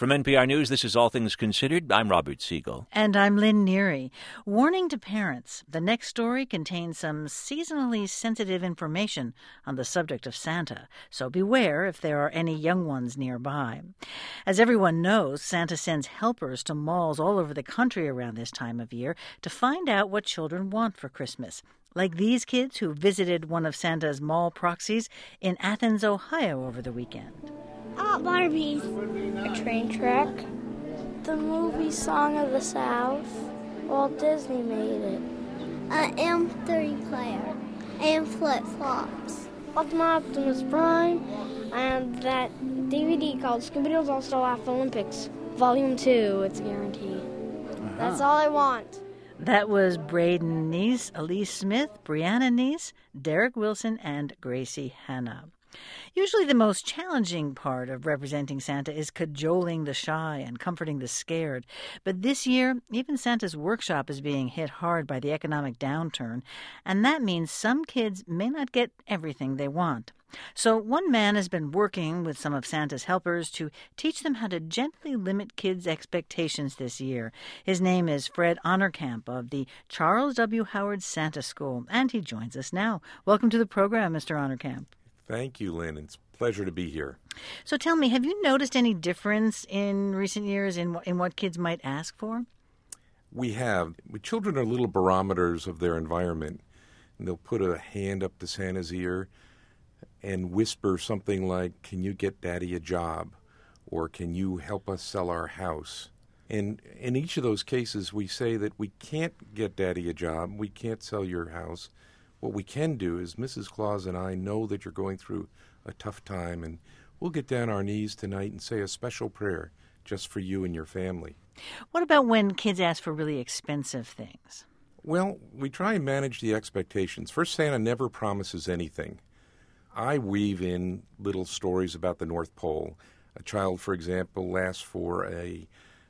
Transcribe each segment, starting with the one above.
From NPR News, this is All Things Considered. I'm Robert Siegel. And I'm Lynn Neary. Warning to parents. The next story contains some seasonally sensitive information on the subject of Santa, so beware if there are any young ones nearby. As everyone knows, Santa sends helpers to malls all over the country around this time of year to find out what children want for Christmas. Like these kids who visited one of Santa's mall proxies in Athens, Ohio over the weekend. I want Barbies. A train track. The movie Song of the South. Walt Disney made it. An M3 player and flip-flops. Optimus Prime and that DVD called Scooby-Doo's All-Star Laugh Olympics. Volume 2, it's a guarantee. That's all I want. That was Braden Neese, Elise Smith, Brianna Neese, Derek Wilson, and Gracie Hanna. Usually the most challenging part of representing Santa is cajoling the shy and comforting the scared. But this year, even Santa's workshop is being hit hard by the economic downturn, and that means some kids may not get everything they want. So one man has been working with some of Santa's helpers to teach them how to gently limit kids' expectations this year. His name is Fred Honorkamp of the Charles W. Howard Santa School, and he joins us now. Welcome to the program, Mr. Honorkamp. Thank you, Lynn. It's a pleasure to be here. So tell me, have you noticed any difference in recent years in what kids might ask for? We have. Children are little barometers of their environment. And they'll put a hand up to Santa's ear and whisper something like, "Can you get Daddy a job?" Or, "Can you help us sell our house?" And in each of those cases, we say that we can't get Daddy a job, we can't sell your house. What we can do is Mrs. Claus and I know that you're going through a tough time, and we'll get down our knees tonight and say a special prayer just for you and your family. What about when kids ask for really expensive things? Well, we try and manage the expectations. First, Santa never promises anything. I weave in little stories about the North Pole. A child, for example, asks for an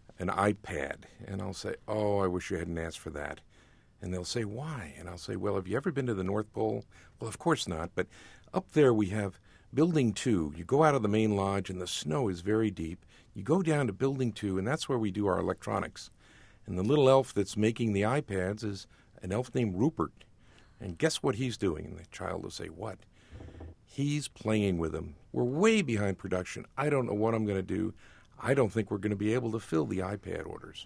iPad, and I'll say, "Oh, I wish you hadn't asked for that." And they'll say, "Why?" And I'll say, "Well, have you ever been to the North Pole?" "Well, of course not, but up there we have Building 2. You go out of the main lodge and the snow is very deep. You go down to Building 2, and that's where we do our electronics. And the little elf that's making the iPads is an elf named Rupert. And guess what he's doing?" And the child will say, "What?" "He's playing with them. We're way behind production. I don't know what I'm going to do. I don't think we're going to be able to fill the iPad orders."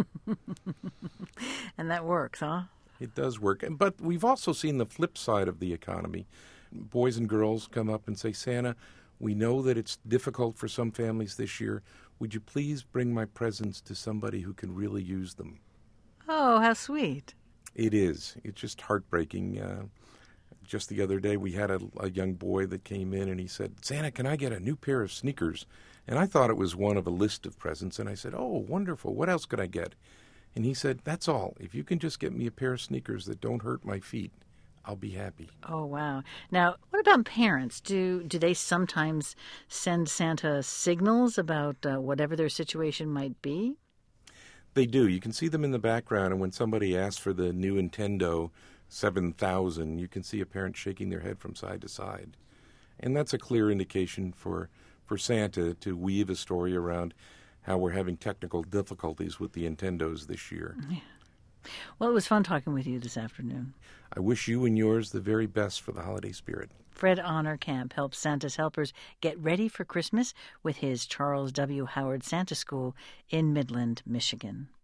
And that works, huh? It does work. But we've also seen the flip side of the economy. Boys and girls come up and say, "Santa, we know that it's difficult for some families this year. Would you please bring my presents to somebody who can really use them?" Oh, how sweet. It is. It's just heartbreaking. Just the other day, we had a young boy that came in and he said, "Santa, can I get a new pair of sneakers?" And I thought it was one of a list of presents. And I said, "Oh, wonderful. What else could I get?" And he said, "That's all. If you can just get me a pair of sneakers that don't hurt my feet, I'll be happy." Oh, wow. Now, what about parents? Do they sometimes send Santa signals about whatever their situation might be? They do. You can see them in the background. And when somebody asks for the new Nintendo 7000, you can see a parent shaking their head from side to side. And that's a clear indication for Santa to weave a story around how we're having technical difficulties with the Nintendos this year. Yeah. Well, it was fun talking with you this afternoon. I wish you and yours the very best for the holiday spirit. Fred Honorkamp helps Santa's helpers get ready for Christmas with his Charles W. Howard Santa School in Midland, Michigan.